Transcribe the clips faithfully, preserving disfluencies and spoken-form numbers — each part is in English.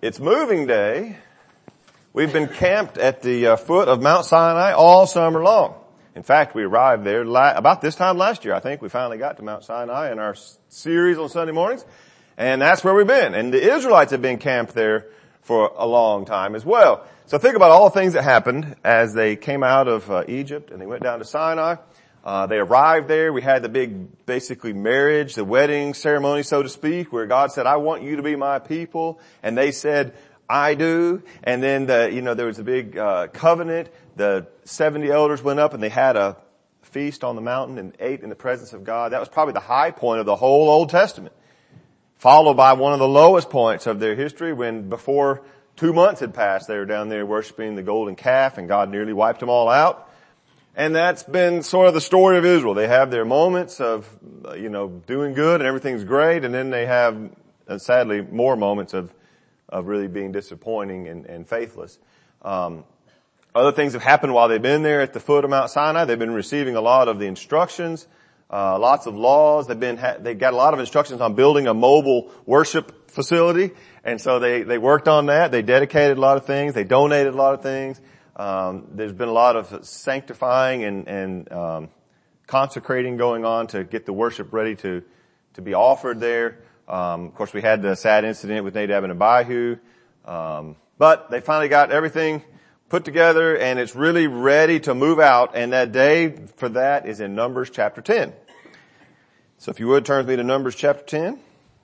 It's moving day. We've been camped at the uh, foot of Mount Sinai all summer long. In fact, we arrived there la- about this time last year. I think we finally got to Mount Sinai in our s- series on Sunday mornings. And that's where we've been. And the Israelites have been camped there for a long time as well. So think about all the things that happened as they came out of uh, Egypt and they went down to Sinai. Uh, they arrived there. We had the big, basically marriage, the wedding ceremony, so to speak, where God said, I want you to be my people. And they said, I do. And then the, you know, there was a big, uh, covenant. The seventy elders went up and they had a feast on the mountain and ate in the presence of God. That was probably the high point of the whole Old Testament. Followed by one of the lowest points of their history when before two months had passed, they were down there worshiping the golden calf and God nearly wiped them all out. And that's been sort of the story of Israel. They have their moments of, you know, doing good and everything's great, and then they have, uh, sadly, more moments of, of really being disappointing and, and faithless. Um, other things have happened while they've been there at the foot of Mount Sinai. They've been receiving a lot of the instructions, uh, lots of laws. They've been, ha- they've got a lot of instructions on building a mobile worship facility, and so they, they worked on that. They dedicated a lot of things. They donated a lot of things. Um, there's been a lot of sanctifying and, and um, consecrating going on to get the worship ready to to be offered there. Um, of course, we had the sad incident with Nadab and Abihu, um, but they finally got everything put together, and it's really ready to move out. And that day for that is in Numbers chapter ten. So, if you would turn with me to Numbers chapter ten.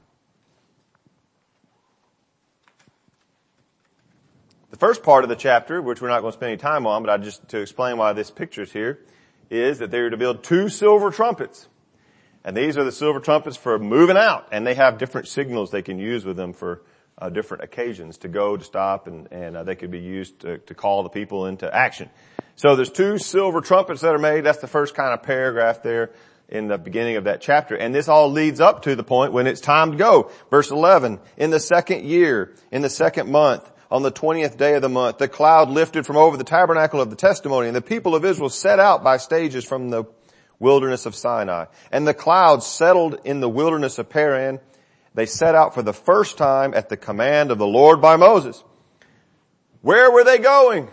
The first part of the chapter, which we're not going to spend any time on, but I just to explain why this picture's here, is that they're to build two silver trumpets. And these are the silver trumpets for moving out. And they have different signals they can use with them for uh, different occasions, to go, to stop, and, and uh, they could be used to, to call the people into action. So there's two silver trumpets that are made. That's the first kind of paragraph there in the beginning of that chapter. And this all leads up to the point when it's time to go. Verse eleven, in the second year, in the second month, on the twentieth day of the month, the cloud lifted from over the tabernacle of the testimony, and the people of Israel set out by stages from the wilderness of Sinai. And the cloud settled in the wilderness of Paran. They set out for the first time at the command of the Lord by Moses. Where were they going?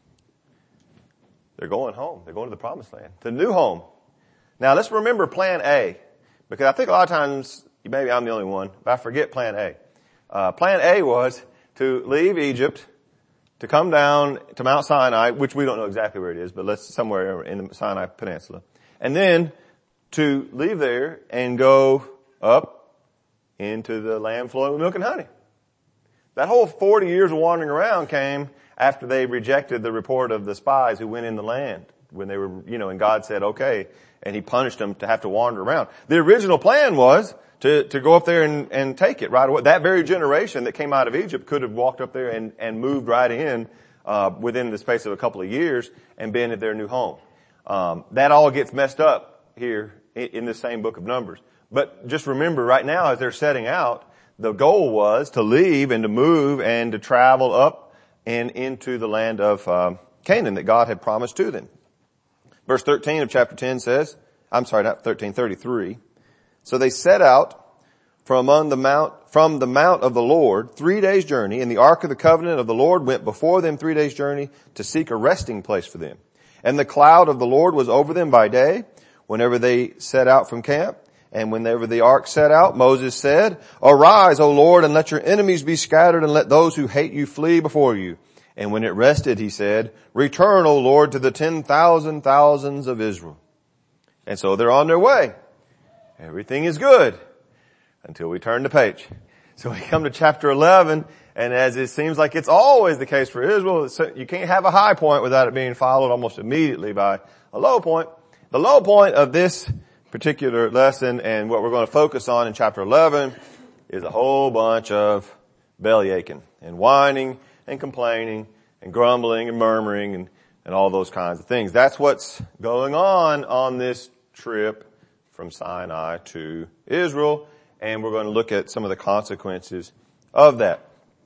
They're going home. They're going to the promised land, the new home. Now let's remember plan A, because I think a lot of times, maybe I'm the only one, but I forget plan A. Uh, plan A was to leave Egypt, to come down to Mount Sinai, which we don't know exactly where it is, but let's somewhere in the Sinai Peninsula. And then to leave there and go up into the land flowing with milk and honey. That whole forty years of wandering around came after they rejected the report of the spies who went in the land when they were, you know, and God said, okay, and he punished them to have to wander around. The original plan was to, to go up there and, and take it right away. That very generation that came out of Egypt could have walked up there and, and moved right in, uh, within the space of a couple of years and been at their new home. Um, that all gets messed up here in, in the same book of Numbers. But just remember right now as they're setting out, the goal was to leave and to move and to travel up and into the land of, um, Canaan that God had promised to them. Verse thirteen of chapter ten says, I'm sorry, not thirteen, thirty-three. So they set out from among the mount, from the mount of the Lord, three days' journey, and the ark of the covenant of the Lord went before them three days' journey to seek a resting place for them. And the cloud of the Lord was over them by day, whenever they set out from camp. And whenever the ark set out, Moses said, Arise, O Lord, and let your enemies be scattered, and let those who hate you flee before you. And when it rested, he said, Return, O Lord, to the ten thousand thousands of Israel. And so they're on their way. Everything is good until we turn the page. So we come to chapter eleven, and as it seems like it's always the case for Israel, you can't have a high point without it being followed almost immediately by a low point. The low point of this particular lesson and what we're going to focus on in chapter eleven is a whole bunch of belly aching and whining and complaining and grumbling and murmuring and, and all those kinds of things. That's what's going on on this trip from Sinai to Israel, and we're going to look at some of the consequences of that.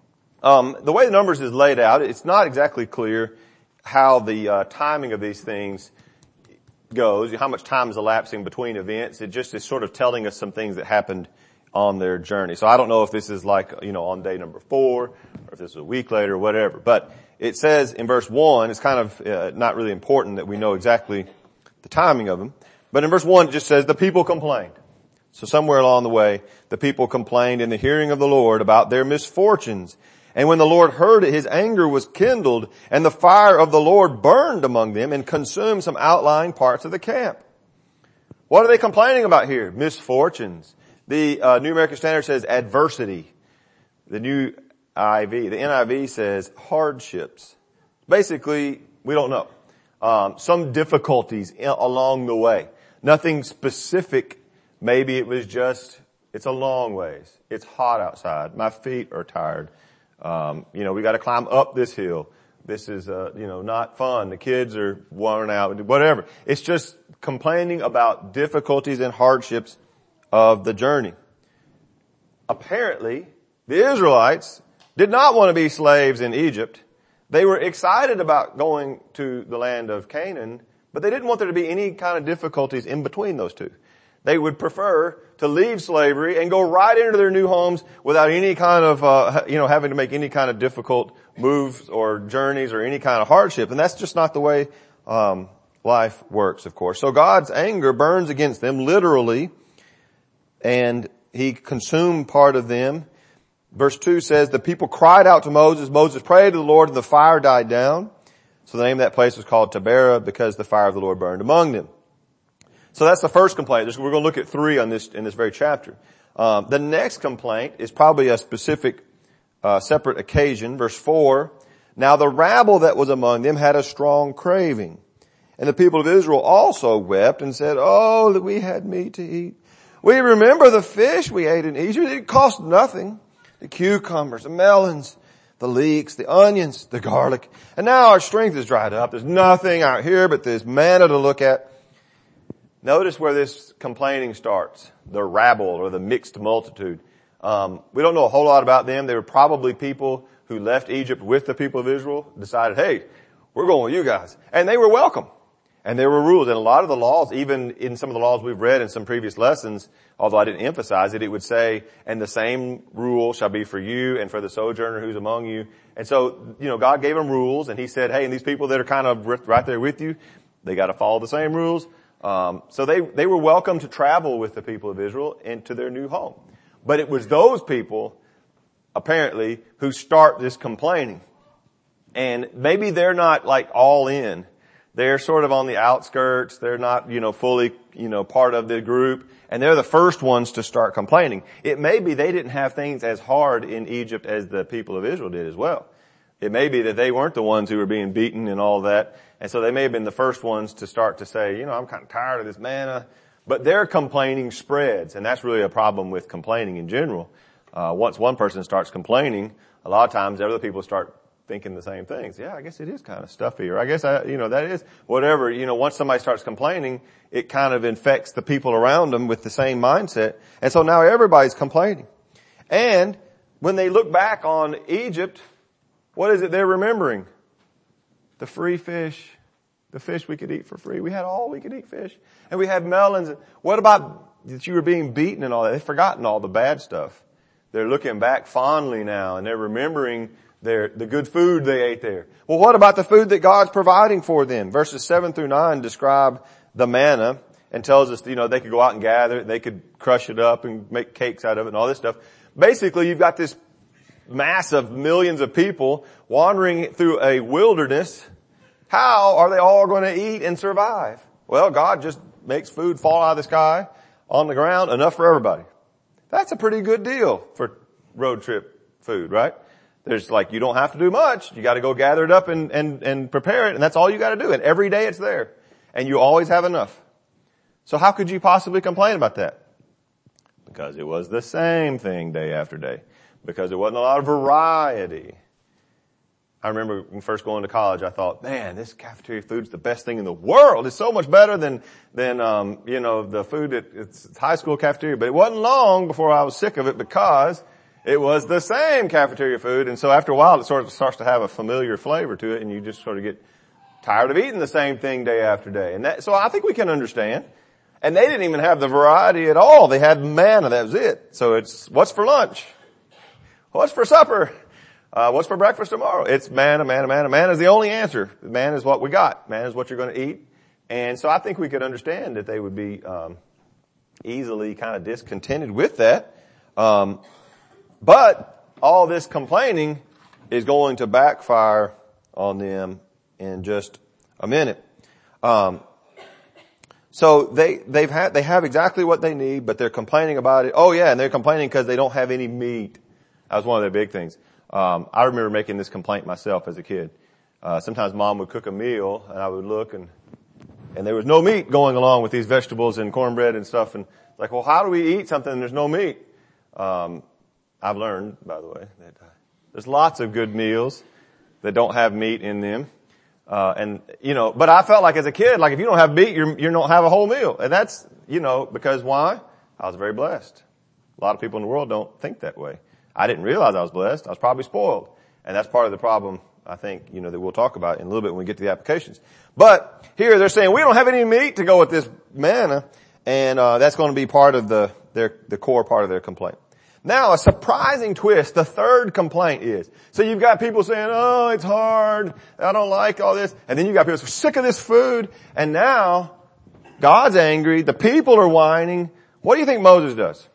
Um, the way the Numbers is laid out, it's not exactly clear how the uh, timing of these things goes, how much time is elapsing between events. It just is sort of telling us some things that happened on their journey. So I don't know if this is like, you know, on day number four, or if this is a week later, or whatever. But it says in verse one, it's kind of uh, not really important that we know exactly the timing of them. But in verse one, it just says, the people complained. So somewhere along the way, the people complained in the hearing of the Lord about their misfortunes. And when the Lord heard it, his anger was kindled, and the fire of the Lord burned among them and consumed some outlying parts of the camp. What are they complaining about here? Misfortunes. The uh, New American Standard says adversity. The New I V, the N I V says hardships. Basically, we don't know. Um, some difficulties in, along the way. Nothing specific. Maybe it was just, it's a long ways. It's hot outside. My feet are tired. Um, you know, we got to climb up this hill. This is, uh, you know, not fun. The kids are worn out. Whatever. It's just complaining about difficulties and hardships of the journey. Apparently, the Israelites did not want to be slaves in Egypt. They were excited about going to the land of Canaan, but they didn't want there to be any kind of difficulties in between those two. They would prefer to leave slavery and go right into their new homes without any kind of, uh, you know, having to make any kind of difficult moves or journeys or any kind of hardship. And that's just not the way, um, life works, of course. So God's anger burns against them literally, and he consumed part of them. Verse two says, the people cried out to Moses. Moses prayed to the Lord, and the fire died down. So the name of that place was called Taberah, because the fire of the Lord burned among them. So that's the first complaint. We're going to look at three on this, in this very chapter. Um, the next complaint is probably a specific, uh, separate occasion. Verse four, now the rabble that was among them had a strong craving. And the people of Israel also wept and said, oh, that we had meat to eat. We remember the fish we ate in Egypt. It cost nothing. The cucumbers, the melons, the leeks, the onions, the garlic. And now our strength is dried up. There's nothing out here but this manna to look at. Notice where this complaining starts. The rabble, or the mixed multitude. Um, we don't know a whole lot about them. They were probably people who left Egypt with the people of Israel, decided, hey, we're going with you guys. And they were welcome. And there were rules. And a lot of the laws, even in some of the laws we've read in some previous lessons, although I didn't emphasize it, it would say, and the same rule shall be for you and for the sojourner who's among you. And so, you know, God gave them rules, and he said, hey, and these people that are kind of right there with you, they got to follow the same rules. Um, so they, they were welcome to travel with the people of Israel into their new home. But it was those people, apparently, who start this complaining. And maybe they're not like all in. They're sort of on the outskirts. They're not, you know, fully, you know, part of the group. And they're the first ones to start complaining. It may be they didn't have things as hard in Egypt as the people of Israel did as well. It may be that they weren't the ones who were being beaten and all that. And so they may have been the first ones to start to say, you know, I'm kind of tired of this manna. But their complaining spreads. And that's really a problem with complaining in general. Uh, once one person starts complaining, a lot of times other people start thinking the same things. Yeah, I guess it is kind of stuffy, or I guess I, you know, that is whatever. You know, once somebody starts complaining, it kind of infects the people around them with the same mindset. And so now everybody's complaining. And when they look back on Egypt, what is it they're remembering? The free fish, the fish we could eat for free. We had all we could eat fish, and we had melons. What about that you were being beaten and all that? They've forgotten all the bad stuff. They're looking back fondly now, and they're remembering Their, the good food they ate there. Well, what about the food that God's providing for them? Verses seven through nine describe the manna and tells us, you know, they could go out and gather it, they could crush it up and make cakes out of it and all this stuff. Basically, you've got this mass of millions of people wandering through a wilderness. How are they all going to eat and survive? Well, God just makes food fall out of the sky on the ground, enough for everybody. That's a pretty good deal for road trip food, right? There's like, you don't have to do much. You got to go gather it up and, and, and prepare it. And that's all you got to do. And every day it's there. And you always have enough. So how could you possibly complain about that? Because it was the same thing day after day. Because there wasn't a lot of variety. I remember when first going to college, I thought, man, this cafeteria food's the best thing in the world. It's so much better than, than, um, you know, the food at it's high school cafeteria. But it wasn't long before I was sick of it, because it was the same cafeteria food, and so after a while it sort of starts to have a familiar flavor to it, and you just sort of get tired of eating the same thing day after day. And that, so I think we can understand. And they didn't even have the variety at all. They had manna, that was it. So it's, what's for lunch? What's for supper? Uh, what's for breakfast tomorrow? It's manna, manna, manna. Manna is the only answer. Manna is what we got. Manna is what you're going to eat. And so I think we could understand that they would be, um, easily kind of discontented with that. Um, but all this complaining is going to backfire on them in just a minute. Um, so they, they've had, they have exactly what they need, but they're complaining about it. Oh yeah, and they're complaining because they don't have any meat. That was one of their big things. Um, I remember making this complaint myself as a kid. Uh, sometimes mom would cook a meal and I would look and, and there was no meat going along with these vegetables and cornbread and stuff. And it's like, well, how do we eat something and there's no meat? Um, I've learned, by the way, that uh, there's lots of good meals that don't have meat in them. Uh, and, you know, but I felt like as a kid, like if you don't have meat, you're, you don't have a whole meal. And that's, you know, because why? I was very blessed. A lot of people in the world don't think that way. I didn't realize I was blessed. I was probably spoiled. And that's part of the problem, I think, you know, that we'll talk about in a little bit when we get to the applications. But here they're saying we don't have any meat to go with this manna. And, uh, that's going to be part of the, their, the core part of their complaint. Now, a surprising twist, the third complaint is, so you've got people saying, oh, it's hard, I don't like all this, and then you've got people who are sick of this food, and now, God's angry, the people are whining. What do you think Moses does?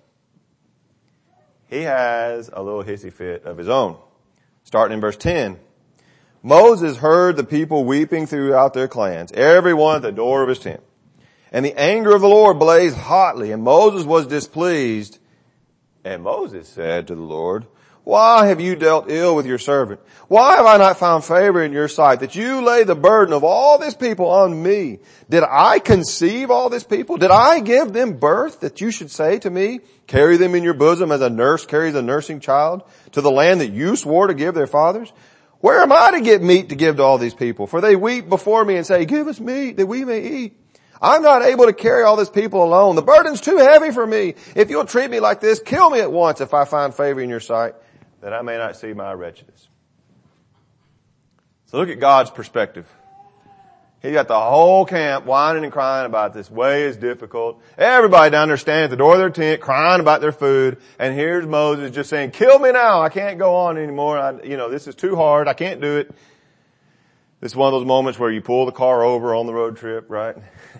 He has a little hissy fit of his own. Starting in verse ten. Moses heard the people weeping throughout their clans, everyone at the door of his tent. And the anger of the Lord blazed hotly, and Moses was displeased. And Moses said to the Lord, why have you dealt ill with your servant? Why have I not found favor in your sight that you lay the burden of all this people on me? Did I conceive all this people? Did I give them birth that you should say to me, carry them in your bosom as a nurse carries a nursing child to the land that you swore to give their fathers? Where am I to get meat to give to all these people? For they weep before me and say, give us meat that we may eat. I'm not able to carry all this people alone. The burden's too heavy for me. If you'll treat me like this, kill me at once if I find favor in your sight, that I may not see my wretchedness. So look at God's perspective. He got the whole camp whining and crying about this way is difficult. Everybody down there standing at the door of their tent crying about their food. And here's Moses just saying, kill me now. I can't go on anymore. I, you know, this is too hard. I can't do it. This is one of those moments where you pull the car over on the road trip, right?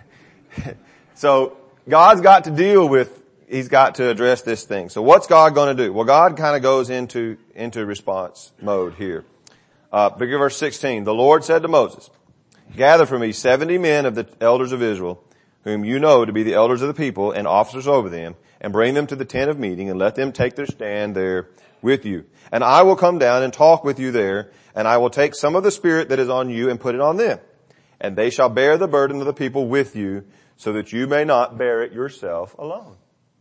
So God's got to deal with, He's got to address this thing. So what's God going to do? Well, God kind of goes into, into response mode here. Uh, begin verse sixteen. The Lord said to Moses, gather for me seventy men of the elders of Israel, whom you know to be the elders of the people and officers over them, and bring them to the tent of meeting and let them take their stand there with you. And I will come down and talk with you there, and I will take some of the spirit that is on you and put it on them. And they shall bear the burden of the people with you, so that you may not bear it yourself alone.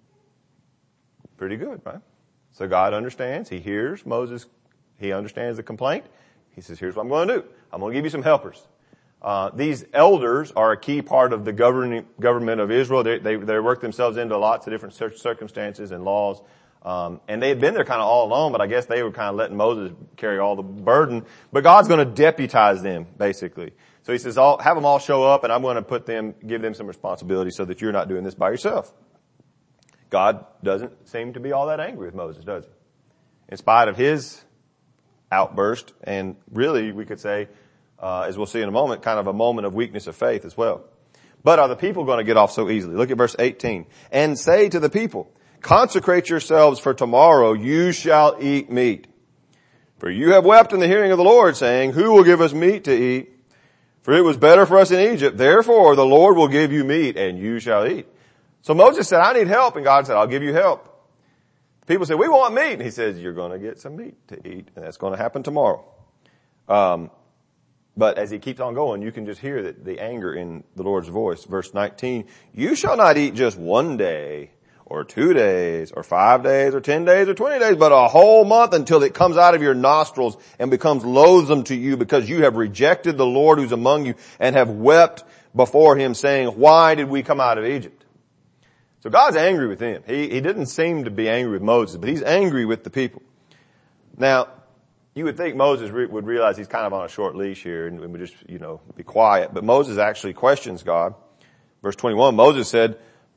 Pretty good, right? So God understands. He hears Moses. He understands the complaint. He says, here's what I'm going to do. I'm going to give you some helpers. Uh, these elders are a key part of the governing government of Israel. They, they, they work themselves into lots of different circumstances and laws. Um, and they had been there kind of all alone, but I guess they were kind of letting Moses carry all the burden. But God's going to deputize them, basically. So he says, I'll have them all show up, and I'm going to put them, give them some responsibility so that you're not doing this by yourself. God doesn't seem to be all that angry with Moses, does he? In spite of his outburst, and really, we could say, uh, as we'll see in a moment, kind of a moment of weakness of faith as well. But are the people going to get off so easily? Look at verse eighteen. And say to the people, consecrate yourselves, for tomorrow you shall eat meat. For you have wept in the hearing of the Lord, saying, who will give us meat to eat? For it was better for us in Egypt. Therefore the Lord will give you meat, and you shall eat. So Moses said, I need help. And God said, I'll give you help. People said, we want meat. And he says, you're going to get some meat to eat. And that's going to happen tomorrow. Um, but as he keeps on going, you can just hear that the anger in the Lord's voice. Verse nineteen, you shall not eat just one day or two days or five days or ten days or twenty days, but a whole month until it comes out of your nostrils and becomes loathsome to you, because you have rejected the Lord who's among you and have wept before him, saying, why did we come out of Egypt? So God's angry with him. He, he didn't seem to be angry with Moses, but he's angry with the people. Now, you would think Moses re- would realize he's kind of on a short leash here and would just, you know, be quiet. But Moses actually questions God. Verse twenty-one, Moses said,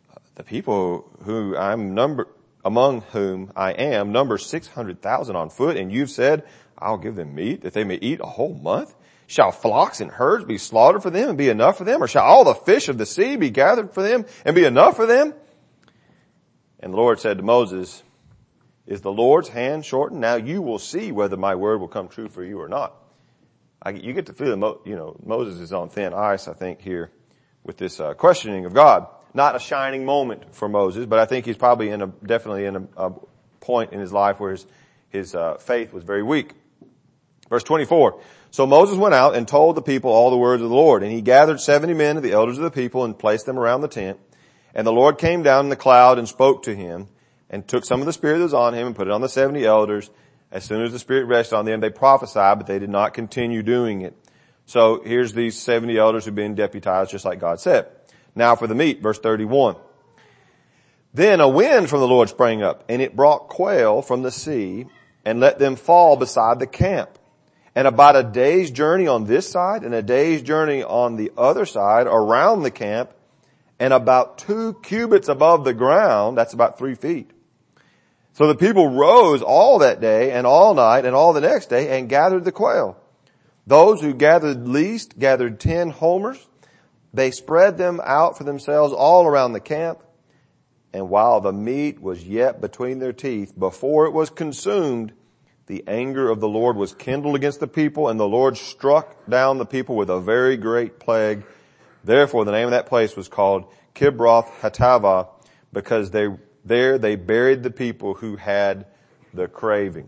the people who I'm number, among whom I am number six hundred thousand on foot, and you've said, I'll give them meat that they may eat a whole month. Shall flocks and herds be slaughtered for them and be enough for them? Or shall all the fish of the sea be gathered for them and be enough for them? And the Lord said to Moses, is the Lord's hand shortened? Now you will see whether my word will come true for you or not. I, you get the feeling, you know, Moses is on thin ice, I think, here with this uh, questioning of God. Not a shining moment for Moses, but I think he's probably in a, definitely in a, a point in his life where his, his uh, faith was very weak. Verse twenty-four. So Moses went out and told the people all the words of the Lord, and he gathered seventy men of the elders of the people and placed them around the tent. And the Lord came down in the cloud and spoke to him, and took some of the spirit that was on him and put it on the seventy elders. As soon as the spirit rested on them, they prophesied, but they did not continue doing it. So here's these seventy elders who've been deputized just like God said. Now for the meat, verse thirty-one. Then a wind from the Lord sprang up, and it brought quail from the sea and let them fall beside the camp. And about a day's journey on this side and a day's journey on the other side around the camp, and about two cubits above the ground, that's about three feet. So the people rose all that day and all night and all the next day and gathered the quail. Those who gathered least gathered ten homers. They spread them out for themselves all around the camp. And while the meat was yet between their teeth, before it was consumed, the anger of the Lord was kindled against the people, and the Lord struck down the people with a very great plague. Therefore, the name of that place was called Kibroth Hattaavah, because they, there they buried the people who had the craving.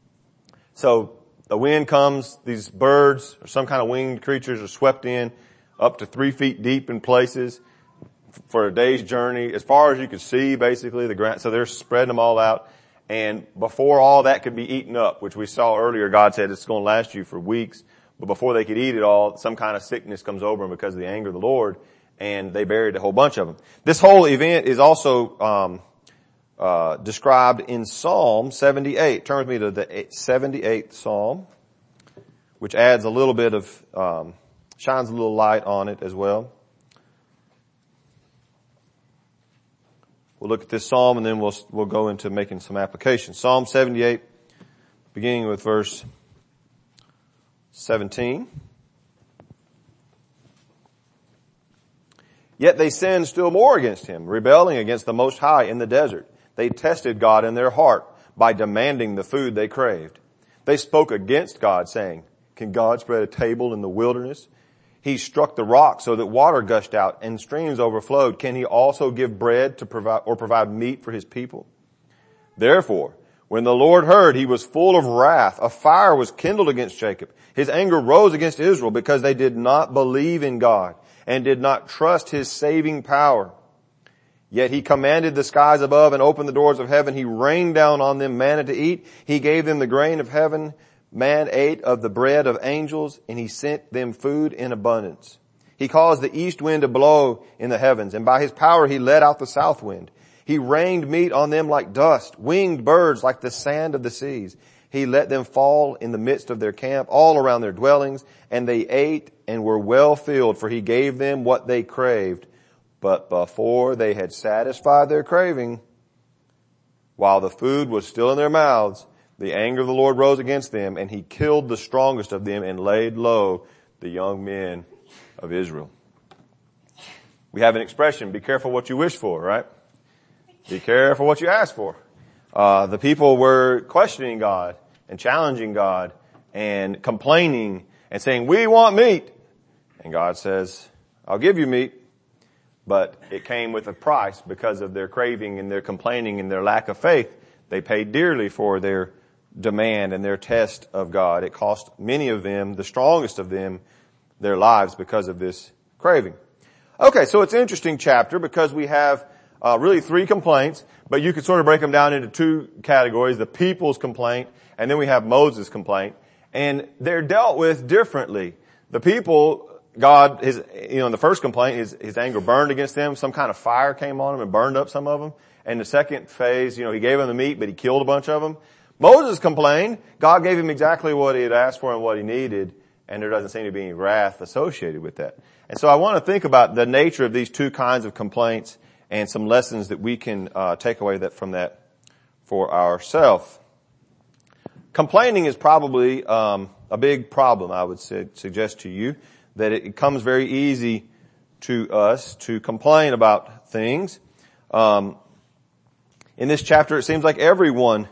So the wind comes, these birds or some kind of winged creatures are swept in up to three feet deep in places for a day's journey, as far as you could see, basically, the ground. So they're spreading them all out. And before all that could be eaten up, which we saw earlier, God said it's going to last you for weeks. But before they could eat it all, some kind of sickness comes over them because of the anger of the Lord, and they buried a whole bunch of them. This whole event is also um uh described in Psalm seventy-eight. Turn with me to the seventy-eighth Psalm, which adds a little bit of, um shines a little light on it as well. We'll look at this psalm and then we'll, we'll go into making some applications. Psalm seventy-eight, beginning with verse seventeen. Yet they sinned still more against him, rebelling against the Most High in the desert. They tested God in their heart by demanding the food they craved. They spoke against God, saying, can God spread a table in the wilderness? He struck the rock so that water gushed out and streams overflowed. Can he also give bread to provide or provide meat for his people? Therefore, when the Lord heard, he was full of wrath. A fire was kindled against Jacob. His anger rose against Israel because they did not believe in God and did not trust his saving power. Yet he commanded the skies above and opened the doors of heaven. He rained down on them manna to eat. He gave them the grain of heaven. Man ate of the bread of angels, and he sent them food in abundance. He caused the east wind to blow in the heavens, and by his power he let out the south wind. He rained meat on them like dust, winged birds like the sand of the seas. He let them fall in the midst of their camp, all around their dwellings, and they ate and were well filled, for he gave them what they craved. But before they had satisfied their craving, while the food was still in their mouths, the anger of the Lord rose against them, and he killed the strongest of them and laid low the young men of Israel. We have an expression, be careful what you wish for, right? Be careful what you ask for. Uh, the people were questioning God and challenging God and complaining and saying, we want meat. And God says, I'll give you meat. But it came with a price because of their craving and their complaining and their lack of faith. They paid dearly for their demand and their test of God. It cost many of them, the strongest of them, their lives because of this craving. Okay, so it's an interesting chapter because we have uh, really three complaints, but you could sort of break them down into two categories, the people's complaint, and then we have Moses' complaint. And they're dealt with differently. The people, God, his, you know, in the first complaint, his, his anger burned against them. Some kind of fire came on them and burned up some of them. And the second phase, you know, he gave them the meat, but he killed a bunch of them. Moses complained. God gave him exactly what he had asked for and what he needed, and there doesn't seem to be any wrath associated with that. And so I want to think about the nature of these two kinds of complaints and some lessons that we can uh, take away that from that for ourselves. Complaining is probably um, a big problem, I would su- suggest to you, that it, it comes very easy to us to complain about things. Um, in this chapter, it seems like everyone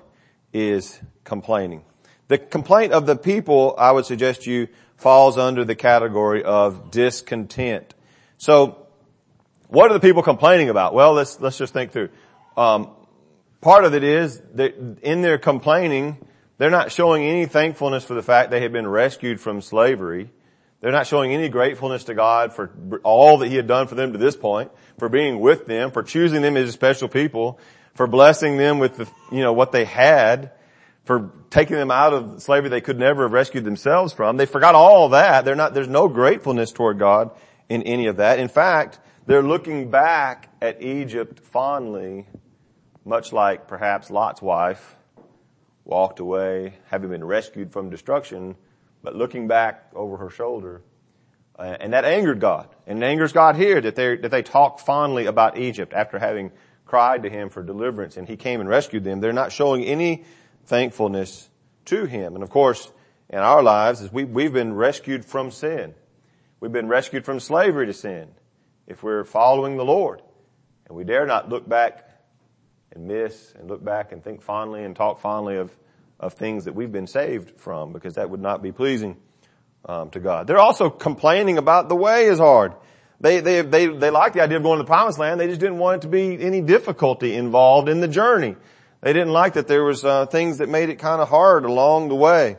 is complaining. The complaint of the people, I would suggest to you, falls under the category of discontent. So, what are the people complaining about? Well, let's let's just think through. Um, part of it is that in their complaining, they're not showing any thankfulness for the fact they had been rescued from slavery. They're not showing any gratefulness to God for all that He had done for them to this point, for being with them, for choosing them as His special people, for blessing them with the, you know, what they had, for taking them out of slavery they could never have rescued themselves from. They forgot all that. They're not, there's no gratefulness toward God in any of that. In fact, they're looking back at Egypt fondly, much like perhaps Lot's wife walked away, having been rescued from destruction, but looking back over her shoulder. Uh, and that angered God. And it angers God here that they that they talk fondly about Egypt after having cried to Him for deliverance and He came and rescued them. They're not showing any thankfulness to Him. And of course, in our lives, as we, we've been rescued from sin. We've been rescued from slavery to sin if we're following the Lord. And we dare not look back and miss and look back and think fondly and talk fondly of, of things that we've been saved from, because that would not be pleasing um, to God. They're also complaining about the way is hard. They, they, they, they like the idea of going to the promised land. They just didn't want it to be any difficulty involved in the journey. They didn't like that there was uh, things that made it kind of hard along the way.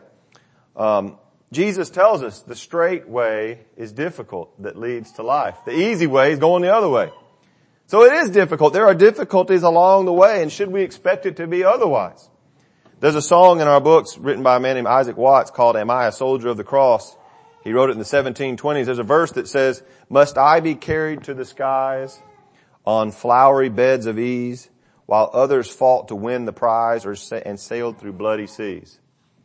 Um, Jesus tells us the straight way is difficult that leads to life. The easy way is going the other way. So it is difficult. There are difficulties along the way, and should we expect it to be otherwise? There's a song in our books written by a man named Isaac Watts called Am I a Soldier of the Cross? He wrote it in the seventeen twenties. There's a verse that says, must I be carried to the skies on flowery beds of ease while others fought to win the prize or sa- and sailed through bloody seas?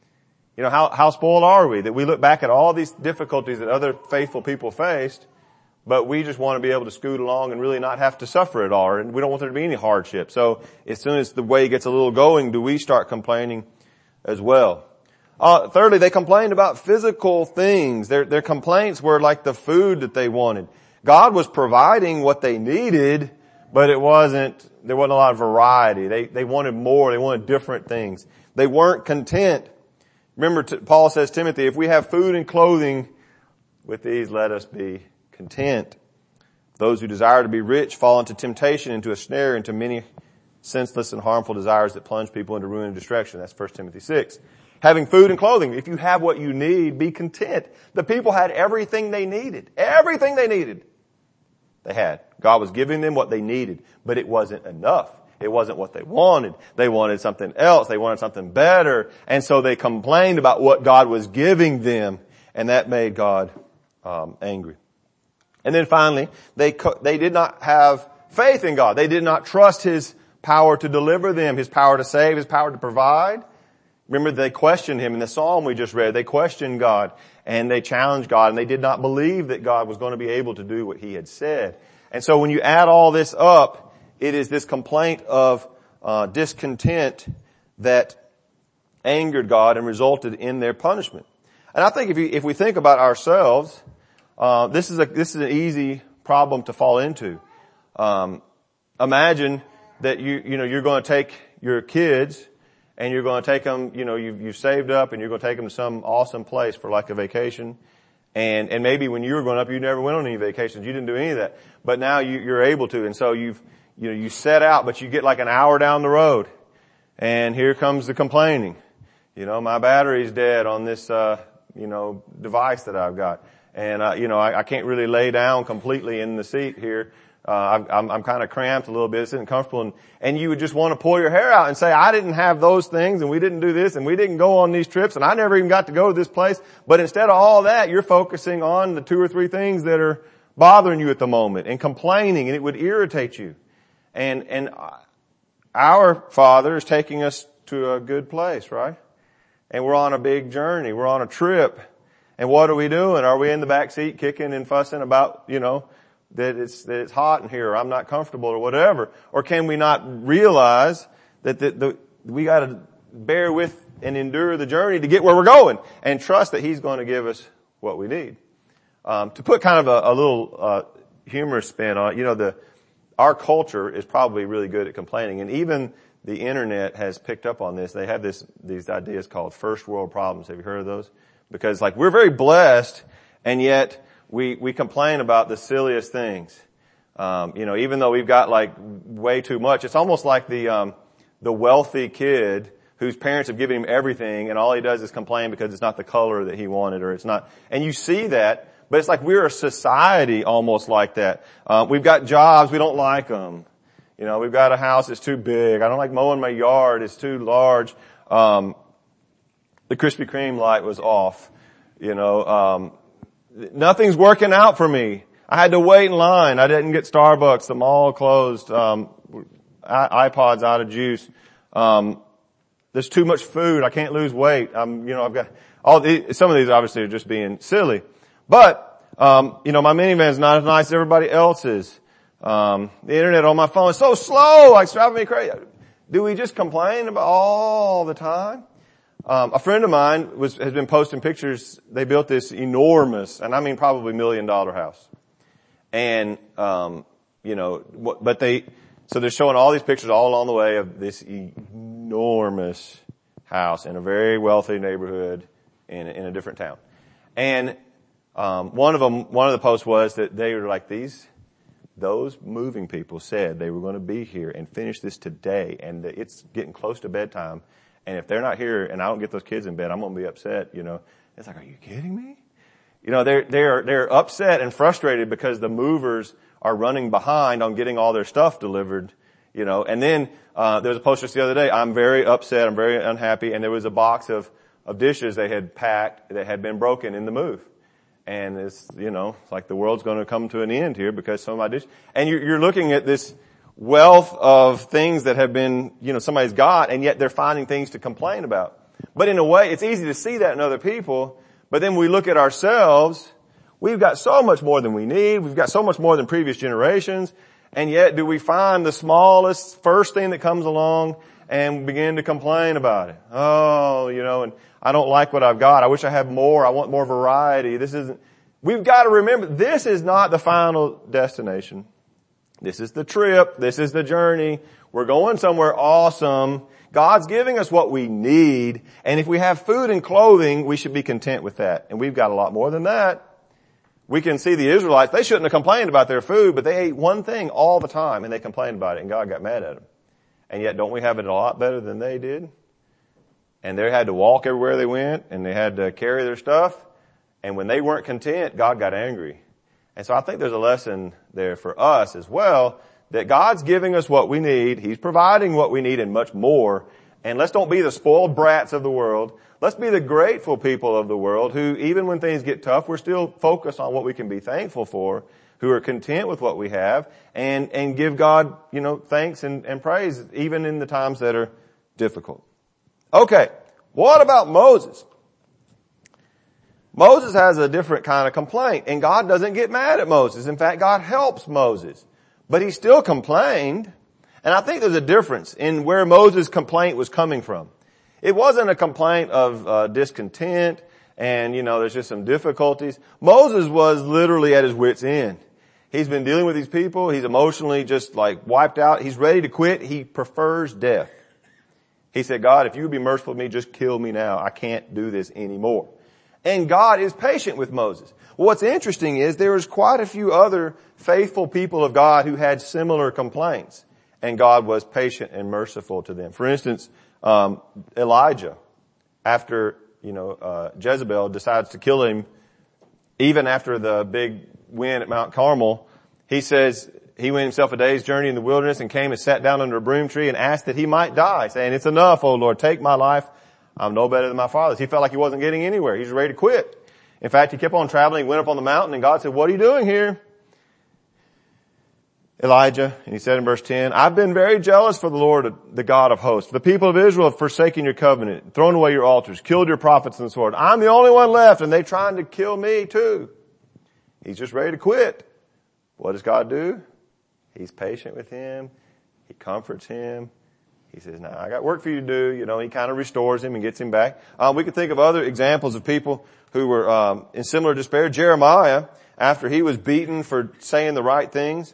You know, how, how spoiled are we that we look back at all these difficulties that other faithful people faced, but we just want to be able to scoot along and really not have to suffer at all, and we don't want there to be any hardship. So as soon as the way gets a little going, do we start complaining as well? Uh, thirdly, they complained about physical things. Their, their complaints were like the food that they wanted. God was providing what they needed, but it wasn't, there wasn't a lot of variety. They, they wanted more. They wanted different things. They weren't content. Remember, t- Paul says, Timothy, if we have food and clothing, with these let us be content. Those who desire to be rich fall into temptation, into a snare, into many senseless and harmful desires that plunge people into ruin and destruction. That's First Timothy six. Having food and clothing. If you have what you need, be content. The people had everything they needed. Everything they needed. They had. God was giving them what they needed, but it wasn't enough. It wasn't what they wanted. They wanted something else. They wanted something better. And so they complained about what God was giving them, and that made God um, angry. And then finally, they they did not have faith in God. They did not trust His power to deliver them, His power to save, His power to provide. Remember, they questioned Him in the psalm we just read. They questioned God, and they challenged God, and they did not believe that God was going to be able to do what He had said. And so when you add all this up, it is this complaint of uh, discontent that angered God and resulted in their punishment. And I think if you, if we think about ourselves, uh, this is a this is an easy problem to fall into. Um, imagine that you you know you're going to take your kids and you're going to take them. You know you've you've saved up and you're going to take them to some awesome place for like a vacation. And and maybe when you were growing up, you never went on any vacations. You didn't do any of that. But now you, you're able to, and so you've You know, you set out, but you get like an hour down the road, and here comes the complaining. You know, my battery's dead on this, uh, you know, device that I've got. And, uh, you know, I, I can't really lay down completely in the seat here. Uh, I'm, I'm kind of cramped a little bit. It's isn't comfortable. And, and you would just want to pull your hair out and say, I didn't have those things, and we didn't do this, and we didn't go on these trips, and I never even got to go to this place. But instead of all that, you're focusing on the two or three things that are bothering you at the moment and complaining, and it would irritate you. And, and our Father is taking us to a good place, right? And we're on a big journey. We're on a trip. And what are we doing? Are we in the back seat kicking and fussing about, you know, that it's, that it's hot in here, or I'm not comfortable, or whatever? Or can we not realize that the, the we gotta bear with and endure the journey to get where we're going, and trust that He's going to give us what we need? Um, to put kind of a, a little, uh, humorous spin on it, you know, the, our culture is probably really good at complaining, and even the internet has picked up on this. They have this, these ideas called first world problems. Have you heard of those? Because like we're very blessed, and yet we, we complain about the silliest things. Um, you know, even though we've got like way too much, it's almost like the, um, the wealthy kid whose parents have given him everything, and all he does is complain because it's not the color that he wanted, or it's not, and you see that, but it's like we're a society almost like that. Uh, we've got jobs, we don't like them. You know, we've got a house that's too big. I don't like mowing my yard. It's too large. Um, the Krispy Kreme light was off. You know, um, nothing's working out for me. I had to wait in line. I didn't get Starbucks. The mall closed. Um, iPod's out of juice. Um, there's too much food. I can't lose weight. I'm, you know, I've got all these, some of these obviously are just being silly. But, um, you know, my minivan's not as nice as everybody else's. Um, the internet on my phone is so slow, like it's driving me crazy. Do we just complain about all the time? Um, a friend of mine was, has been posting pictures. They built this enormous, and I mean probably million dollar house. And, um, you know, but they, so they're showing all these pictures all along the way of this enormous house in a very wealthy neighborhood in, in a different town. And, um, one of them, one of the posts was that they were like these, Those moving people said they were going to be here and finish this today, and it's getting close to bedtime. And if they're not here and I don't get those kids in bed, I'm going to be upset, you know. It's like, are you kidding me? You know, they're, they're, they're upset and frustrated because the movers are running behind on getting all their stuff delivered, you know. And then, uh, there was a post just the other day. I'm very upset. I'm very unhappy. And there was a box of, of dishes they had packed that had been broken in the move. And it's, you know, it's like the world's going to come to an end here because some of my dishes. And you're, you're looking at this wealth of things that have been, you know, somebody's got, and yet they're finding things to complain about. But in a way, it's easy to see that in other people. But then we look at ourselves. We've got so much more than we need. We've got so much more than previous generations. And yet do we find the smallest first thing that comes along and begin to complain about it? Oh, you know, and I don't like what I've got. I wish I had more. I want more variety. This isn't, we've got to remember, this is not the final destination. This is the trip. This is the journey. We're going somewhere awesome. God's giving us what we need. And if we have food and clothing, we should be content with that. And we've got a lot more than that. We can see the Israelites, they shouldn't have complained about their food, but they ate one thing all the time and they complained about it and God got mad at them. And yet don't we have it a lot better than they did? And they had to walk everywhere they went and they had to carry their stuff. And when they weren't content, God got angry. And so I think there's a lesson there for us as well, that God's giving us what we need. He's providing what we need and much more. And let's don't be the spoiled brats of the world. Let's be the grateful people of the world who, even when things get tough, we're still focused on what we can be thankful for, who are content with what we have, and, and give God, you know, thanks and, and praise even in the times that are difficult. Okay, what about Moses? Moses has a different kind of complaint, and God doesn't get mad at Moses. In fact, God helps Moses. But he still complained, and I think there's a difference in where Moses' complaint was coming from. It wasn't a complaint of uh, discontent and, you know, there's just some difficulties. Moses was literally at his wit's end. He's been dealing with these people. He's emotionally just like wiped out. He's ready to quit. He prefers death. He said, God, if you would be merciful to me, just kill me now. I can't do this anymore. And God is patient with Moses. What's interesting is there was quite a few other faithful people of God who had similar complaints. And God was patient and merciful to them. For instance, um, Elijah, after, you know, uh, Jezebel decides to kill him, even after the big win at Mount Carmel, he says he went himself a day's journey in the wilderness and came and sat down under a broom tree and asked that he might die, saying, it's enough, O Lord, take my life. I'm no better than my fathers. He felt like he wasn't getting anywhere. He was ready to quit. In fact, he kept on traveling. He went up on the mountain and God said, what are you doing here, Elijah? And he said in verse ten, I've been very jealous for the Lord, the God of hosts. The people of Israel have forsaken your covenant, thrown away your altars, killed your prophets in the sword. I'm the only one left and they're trying to kill me too. He's just ready to quit. What does God do? He's patient with him. He comforts him. He says, now I got work for you to do. You know, he kind of restores him and gets him back. Um, we could think of other examples of people who were um, in similar despair. Jeremiah, after he was beaten for saying the right things,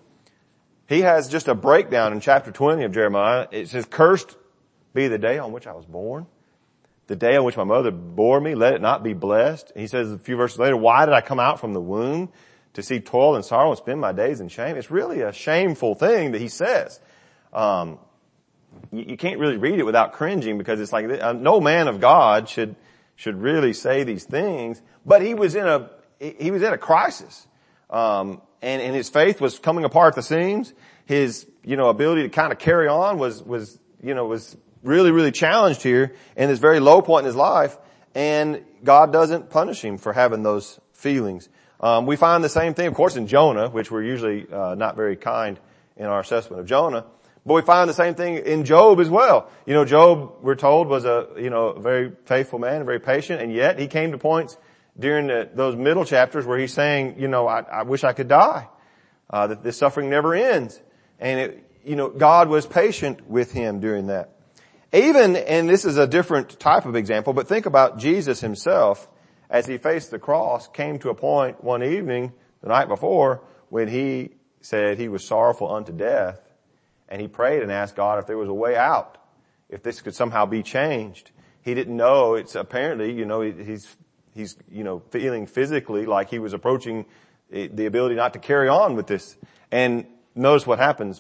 he has just a breakdown in chapter twenty of Jeremiah. It says, cursed be the day on which I was born, the day on which my mother bore me. Let it not be blessed. He says a few verses later, why did I come out from the womb to see toil and sorrow and spend my days in shame? It's really a shameful thing that he says. Um, you, you can't really read it without cringing, because it's like uh, no man of God should should really say these things. But he was in a he was in a crisis, um, and and his faith was coming apart at the seams. His you know ability to kind of carry on was was you know was really really challenged here in this very low point in his life. And God doesn't punish him for having those feelings. Um, we find the same thing, of course, in Jonah, which we're usually uh, not very kind in our assessment of Jonah. But we find the same thing in Job as well. You know, Job, we're told, was a, you know, a very faithful man, very patient, and yet he came to points during the, those middle chapters where he's saying, you know, I, I wish I could die, uh, that this suffering never ends. And it, you know, God was patient with him during that. Even, and this is a different type of example, but think about Jesus himself as he faced the cross, came to a point one evening the night before when he said he was sorrowful unto death. And he prayed and asked God if there was a way out, if this could somehow be changed. He didn't know. It's apparently, you know, he's, he's, you know, feeling physically like he was approaching the ability not to carry on with this. And notice what happens.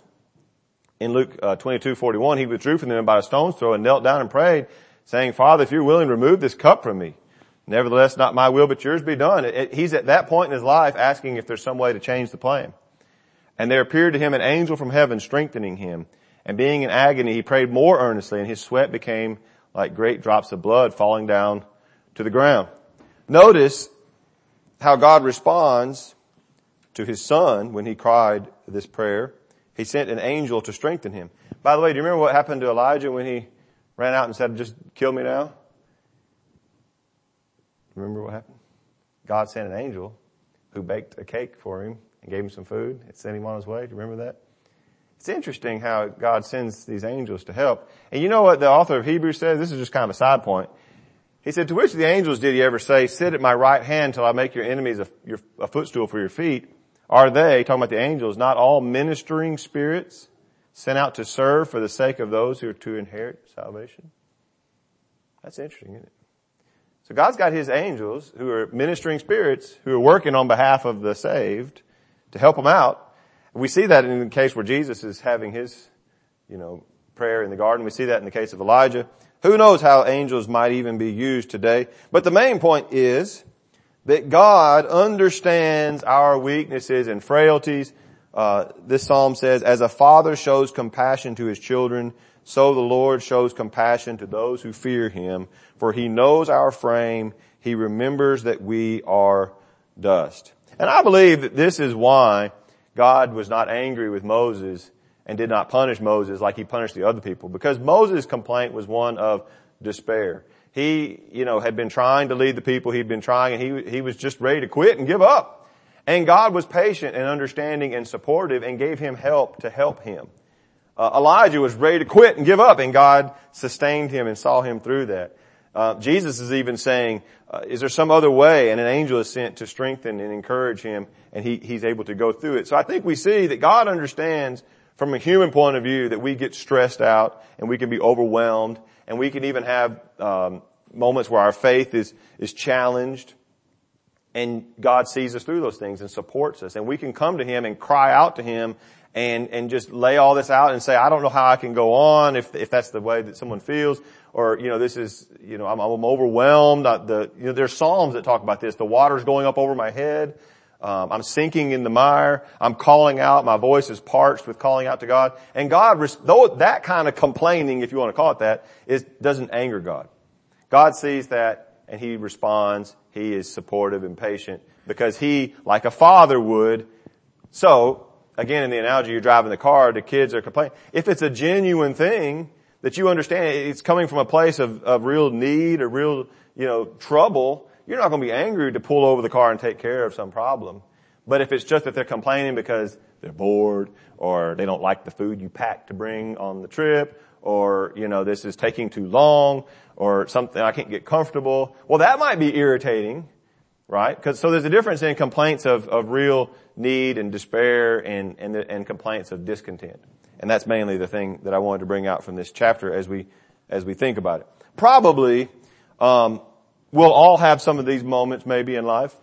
In Luke uh, twenty-two forty-one, he withdrew from them about a stone's throw and knelt down and prayed, saying, Father, if you're willing, remove this cup from me. Nevertheless, not my will, but yours be done. It, it, he's at that point in his life asking if there's some way to change the plan. And there appeared to him an angel from heaven strengthening him. And being in agony, he prayed more earnestly, and his sweat became like great drops of blood falling down to the ground. Notice how God responds to his son when he cried this prayer. He sent an angel to strengthen him. By the way, do you remember what happened to Elijah when he ran out and said, just kill me now? Remember what happened? God sent an angel who baked a cake for him and gave him some food and sent him on his way. Do you remember that? It's interesting how God sends these angels to help. And you know what the author of Hebrews says? This is just kind of a side point. He said, to which of the angels did he ever say, sit at my right hand till I make your enemies a, your, a footstool for your feet? Are they, talking about the angels, not all ministering spirits sent out to serve for the sake of those who are to inherit salvation? That's interesting, isn't it? So God's got his angels who are ministering spirits who are working on behalf of the saved to help them out. We see that in the case where Jesus is having his, you know, prayer in the garden. We see that in the case of Elijah. Who knows how angels might even be used today. But the main point is that God understands our weaknesses and frailties. Uh, this psalm says, as a father shows compassion to his children, so the Lord shows compassion to those who fear him. For he knows our frame. He remembers that we are dust. And I believe that this is why God was not angry with Moses and did not punish Moses like he punished the other people. Because Moses' complaint was one of despair. He, you know, had been trying to lead the people. He'd been trying, and he, he was just ready to quit and give up. And God was patient and understanding and supportive and gave him help to help him. Uh, Elijah was ready to quit and give up, and God sustained him and saw him through that. Uh, Jesus is even saying, uh, is there some other way? And an angel is sent to strengthen and encourage him, and he, he's able to go through it. So I think we see that God understands from a human point of view that we get stressed out and we can be overwhelmed, and we can even have um, moments where our faith is is challenged, and God sees us through those things and supports us, and we can come to him and cry out to him and and just lay all this out and say, I don't know how I can go on if if that's the way that someone feels, or you know this is you know I'm, I'm overwhelmed. I, the you know there's psalms that talk about this. The water's going up over my head. Um, I'm sinking in the mire. I'm calling out. My voice is parched with calling out to God. And God, though that kind of complaining, if you want to call it that, is doesn't anger God. God sees that and he responds. He is supportive and patient because he, like a father would. So, again, in the analogy, you're driving the car, the kids are complaining. If it's a genuine thing that you understand, it's coming from a place of, of real need or real, you know, trouble, you're not going to be angry to pull over the car and take care of some problem. But if it's just that they're complaining because they're bored or they don't like the food you packed to bring on the trip, or, you know, this is taking too long or something, I can't get comfortable. Well, that might be irritating, right? Cause, so there's a difference in complaints of, of real need and despair and, and, the, and complaints of discontent. And that's mainly the thing that I wanted to bring out from this chapter as we, as we think about it. Probably, um, we'll all have some of these moments maybe in life.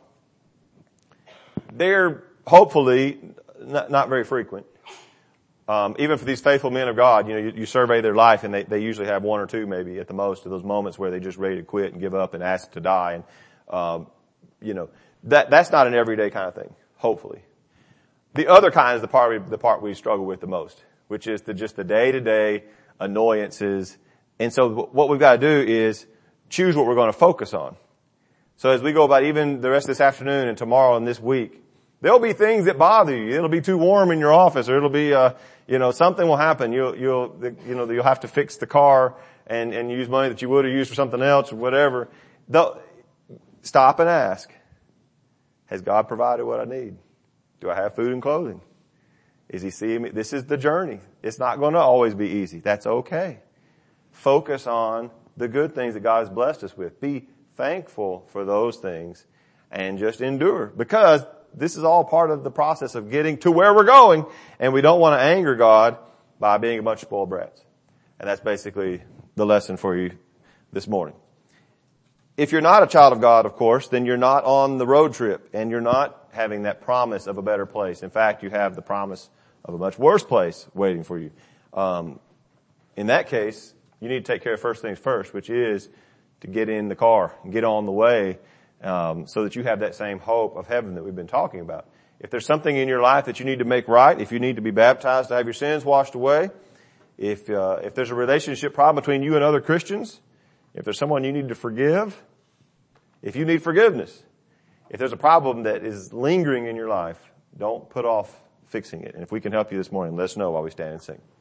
They're hopefully not, not very frequent. Um, even for these faithful men of God, you know, you, you survey their life and they, they usually have one or two maybe at the most of those moments where they're just ready to quit and give up and ask to die. And, um, you know, that, that's not an everyday kind of thing, hopefully. The other kind is the part, we, the part we struggle with the most, which is the, just the day-to-day annoyances. And so what we've got to do is choose what we're going to focus on. So as we go about even the rest of this afternoon and tomorrow and this week, there'll be things that bother you. It'll be too warm in your office, or it'll be, uh, you know, something will happen. You'll, you'll, you know, you'll have to fix the car and, and use money that you would have used for something else or whatever. They'll, stop and ask, has God provided what I need? Do I have food and clothing? Is he seeing me? This is the journey. It's not going to always be easy. That's okay. Focus on the good things that God has blessed us with. Be thankful for those things and just endure, because this is all part of the process of getting to where we're going, and we don't want to anger God by being a bunch of spoiled brats. And that's basically the lesson for you this morning. If you're not a child of God, of course, then you're not on the road trip and you're not having that promise of a better place. In fact, you have the promise of a much worse place waiting for you. Um, in that case, you need to take care of first things first, which is to get in the car and get on the way, um, so that you have that same hope of heaven that we've been talking about. If there's something in your life that you need to make right, if you need to be baptized to have your sins washed away, if uh, if there's a relationship problem between you and other Christians, if there's someone you need to forgive, if you need forgiveness, if there's a problem that is lingering in your life, don't put off fixing it. And if we can help you this morning, let us know while we stand and sing.